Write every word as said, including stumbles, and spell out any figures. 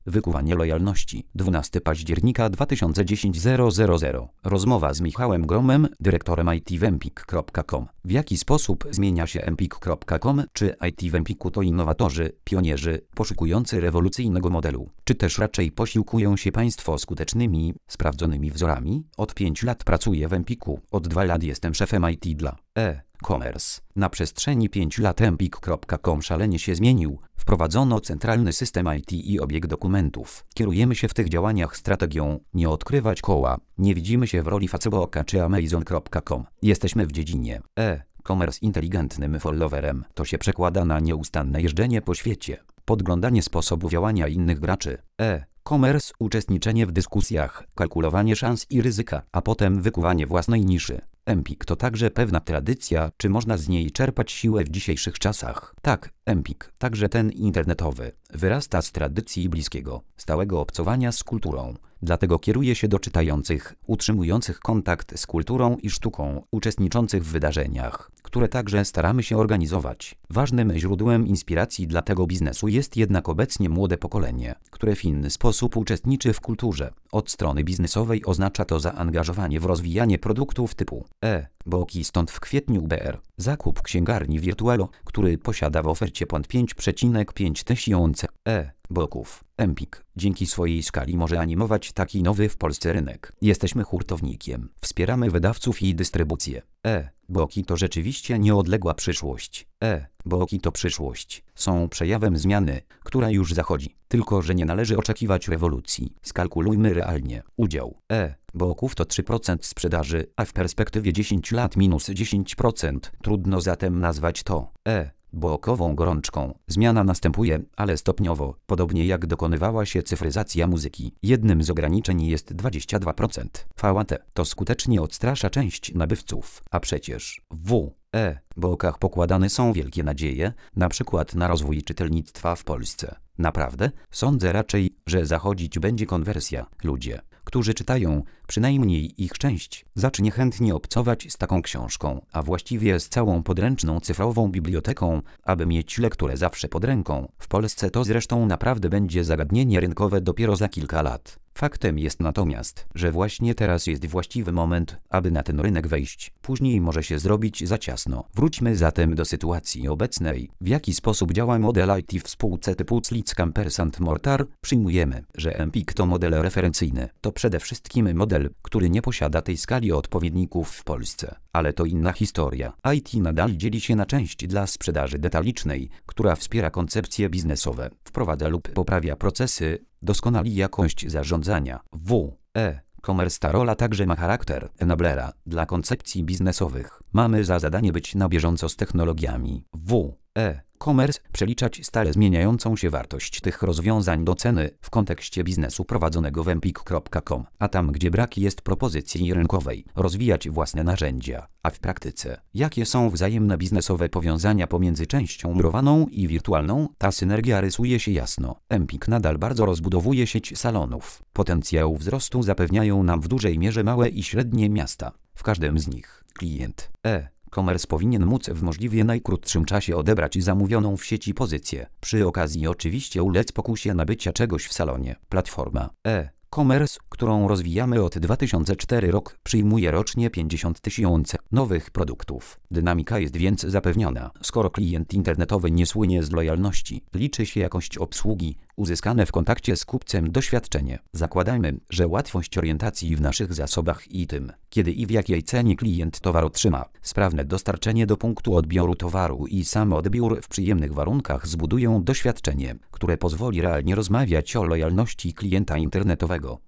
Wykuwanie lojalności. dwunastego października dwa tysiące dziesiątego. Rozmowa z Michałem Gromem, dyrektorem I T w empik kropka com. W jaki sposób zmienia się empik kropka com? Czy I T w Empiku to innowatorzy, pionierzy, poszukujący rewolucyjnego modelu? Czy też raczej posiłkują się Państwo skutecznymi, sprawdzonymi wzorami? Od pięciu lat pracuję w Empiku. Od dwóch lat jestem szefem I T dla e-commerce. Na przestrzeni pięciu lat empik kropka com szalenie się zmienił. Wprowadzono centralny system I T i obieg dokumentów. Kierujemy się w tych działaniach strategią nie odkrywać koła. Nie widzimy się w roli Facebooka czy Amazon kropka com. Jesteśmy w dziedzinie e-commerce inteligentnym followerem. To się przekłada na nieustanne jeżdżenie po świecie, podglądanie sposobu działania innych graczy. E-commerce, uczestniczenie w dyskusjach, kalkulowanie szans i ryzyka, a potem wykuwanie własnej niszy. Empik to także pewna tradycja, czy można z niej czerpać siłę w dzisiejszych czasach? Tak, Empik, także ten internetowy, wyrasta z tradycji bliskiego, stałego obcowania z kulturą. Dlatego kieruje się do czytających, utrzymujących kontakt z kulturą i sztuką, uczestniczących w wydarzeniach, które także staramy się organizować. Ważnym źródłem inspiracji dla tego biznesu jest jednak obecnie młode pokolenie, które w inny sposób uczestniczy w kulturze. Od strony biznesowej oznacza to zaangażowanie w rozwijanie produktów typu e-booki, stąd w kwietniu B R zakup księgarni Virtuelo, który posiada w ofercie ponad pięć przecinek pięć tysiąca e-booków. Empik dzięki swojej skali może animować taki nowy w Polsce rynek. Jesteśmy hurtownikiem. Wspieramy wydawców i dystrybucję. E-booki to rzeczywiście nieodległa przyszłość. E-booki to przyszłość. Są przejawem zmiany, która już zachodzi. Tylko że nie należy oczekiwać rewolucji. Skalkulujmy realnie. Udział e-booków to trzy procent sprzedaży, a w perspektywie dziesięciu lat minus dziesięć procent. Trudno zatem nazwać to e bookową gorączką. Zmiana następuje, ale stopniowo, podobnie jak dokonywała się cyfryzacja muzyki. Jednym z ograniczeń jest dwadzieścia dwa procent. V A T to skutecznie odstrasza część nabywców, a przecież w e-bookach pokładane są wielkie nadzieje, na przykład na rozwój czytelnictwa w Polsce. Naprawdę? Sądzę raczej, że zachodzić będzie konwersja. Ludzie, którzy czytają, przynajmniej ich część, zacznie chętnie obcować z taką książką, a właściwie z całą podręczną cyfrową biblioteką, aby mieć lekturę zawsze pod ręką. W Polsce to zresztą naprawdę będzie zagadnienie rynkowe dopiero za kilka lat. Faktem jest natomiast, że właśnie teraz jest właściwy moment, aby na ten rynek wejść. Później może się zrobić za ciasno. Wróćmy zatem do sytuacji obecnej. W jaki sposób działa model I T w spółce typu Slits Campers and Mortar? Przyjmujemy, że Empik to model referencyjny. To przede wszystkim model, który nie posiada tej skali odpowiedników w Polsce. Ale to inna historia. I T nadal dzieli się na część dla sprzedaży detalicznej, która wspiera koncepcje biznesowe, wprowadza lub poprawia procesy, doskonali jakość zarządzania. W e-commerce ta rola także ma charakter enablera dla koncepcji biznesowych. Mamy za zadanie być na bieżąco z technologiami. W e-commerce przeliczać stale zmieniającą się wartość tych rozwiązań do ceny w kontekście biznesu prowadzonego w empik kropka com, a tam gdzie brak jest propozycji rynkowej, rozwijać własne narzędzia. A w praktyce, jakie są wzajemne biznesowe powiązania pomiędzy częścią murowaną i wirtualną? Ta synergia rysuje się jasno. Empik nadal bardzo rozbudowuje sieć salonów. Potencjał wzrostu zapewniają nam w dużej mierze małe i średnie miasta. W każdym z nich klient e e-commerce powinien móc w możliwie najkrótszym czasie odebrać zamówioną w sieci pozycję. Przy okazji oczywiście ulec pokusie nabycia czegoś w salonie. Platforma e-commerce, którą rozwijamy od dwa tysiące czwartego roku, przyjmuje rocznie pięćdziesiąt tysięcy nowych produktów. Dynamika jest więc zapewniona. Skoro klient internetowy nie słynie z lojalności, liczy się jakość obsługi, uzyskane w kontakcie z kupcem doświadczenie. Zakładajmy, że łatwość orientacji w naszych zasobach i tym, kiedy i w jakiej cenie klient towar otrzyma, sprawne dostarczenie do punktu odbioru towaru i sam odbiór w przyjemnych warunkach zbudują doświadczenie, które pozwoli realnie rozmawiać o lojalności klienta internetowego.